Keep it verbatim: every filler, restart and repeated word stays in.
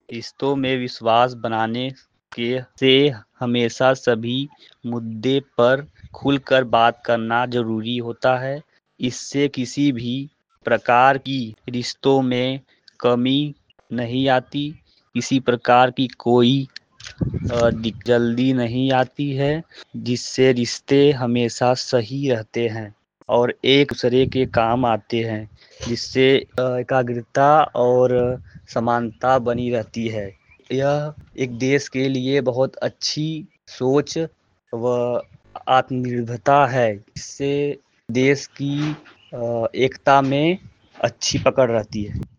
रिश्तों में विश्वास बनाने के से हमेशा सभी मुद्दे पर खुलकर बात करना ज़रूरी होता है। इससे किसी भी प्रकार की रिश्तों में कमी नहीं आती, किसी प्रकार की कोई अ, दिक जल्दी नहीं आती है, जिससे रिश्ते हमेशा सही रहते हैं और एक-दूसरे के काम आते हैं, जिससे अ, एकाग्रता और समानता बनी रहती है। यह एक देश के लिए बहुत अच्छी सोच व आत्मनिर्भरता है। इससे देश की अ, एकता में अच्छी पकड़ रहती है।